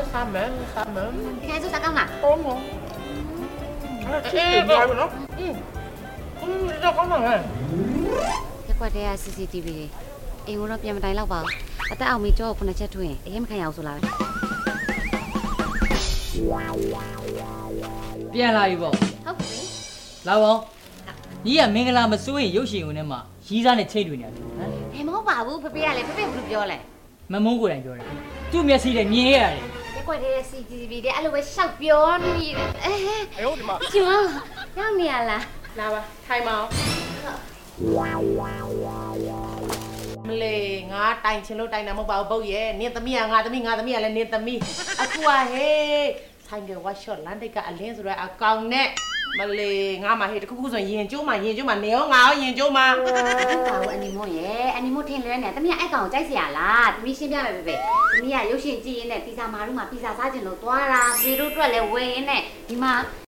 ဒီကဲဆိုတာကောင်းလားကောင်းမောအဲ့ချစ်တယ်ဘာလို့နော်တော့ကောင်းမှာလေရက်ကွက်တဲ့ CCTV တွေအိမ်ကတော့ပြန်မတိုင်တော့ပါဘူးအသက်အောင်မီကြောကို9ချက်ထွင်းအရင်မခံရအောင်ဆိုလားပဲပြန်လာပြီပေါ့ဟုတ်ပြီလာပါညီကမင်္ဂလာမစိုးရင်ရုပ်ရှင်ဝင်ထဲမှာရီးစားနဲ့ချိတ်တွေနေရတယ်ဟမ်ဘယ်မဟုတ်ပါဘူးဖေဖေကလည်းဖေဖေဘယ်လိုပြောလဲမမုန်းကိုယ်တိုင်ပြောတာသူ့မျက်စိနဲ့မြင်ရတယ်ရက်ကွက်တဲ့ CCTV တွေအဲ့လိုပဲရှောက်ပြောနေအဲဒီမှာရောက်နေရလားလာပါထိုင်ပါအောင်မလေးငါတိုင်ချင်လို့တိုင်တာမဟုတ်ပါဘူးပုတ်ရဲ့နင်းသမီးကငါသမီးကလည်းနင်းသမီးအခုကဟေးဆိုင်ကဝါရှော့လန်တိတ်ကအလင်းဆိုတော့အကောင်နဲ့မလေးငါမှဟေးတခုခုဆိုရင်ကျိုးမှနေရောငါရောရင်ကျိုးမှဟုတ်ပါဘူးအနီမို့ရဲ့အနီမို့ထင်လဲနေတမီးအဲ့ကောင်ကြိုက်စရာလားတမီးရှင်းပြမယ်ဖေဖေတမီးကရုပ်ရှင်ကြည့်ရင်းနဲ့ပီဇာမာတို့မှာပီဇာစားကျင်လို့သွားတာဖေတို့အတွက်လည်းဝယ်ရင်းနဲ့ဒီမှာ